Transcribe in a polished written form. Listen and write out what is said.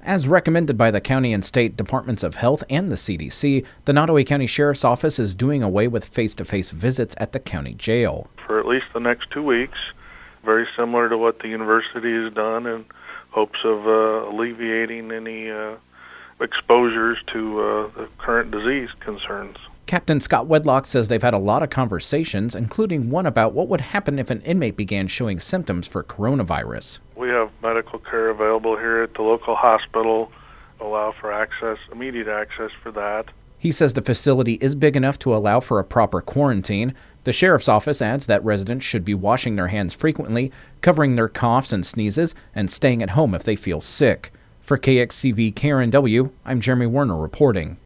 As recommended by the county and state departments of health and the CDC, the Nottoway County Sheriff's Office is doing away with face-to-face visits at the county jail. For at least the next 2 weeks, very similar to what the university has done in hopes of alleviating any exposures to the current disease concerns. Captain Scott Wedlock says they've had a lot of conversations, including one about what would happen if an inmate began showing symptoms for coronavirus. We have medical care available here at the local hospital, allow for access, immediate access for that. He says the facility is big enough to allow for a proper quarantine. The sheriff's office adds that residents should be washing their hands frequently, covering their coughs and sneezes, and staying at home if they feel sick. For KXCV KRNW, I'm Jeremy Werner reporting.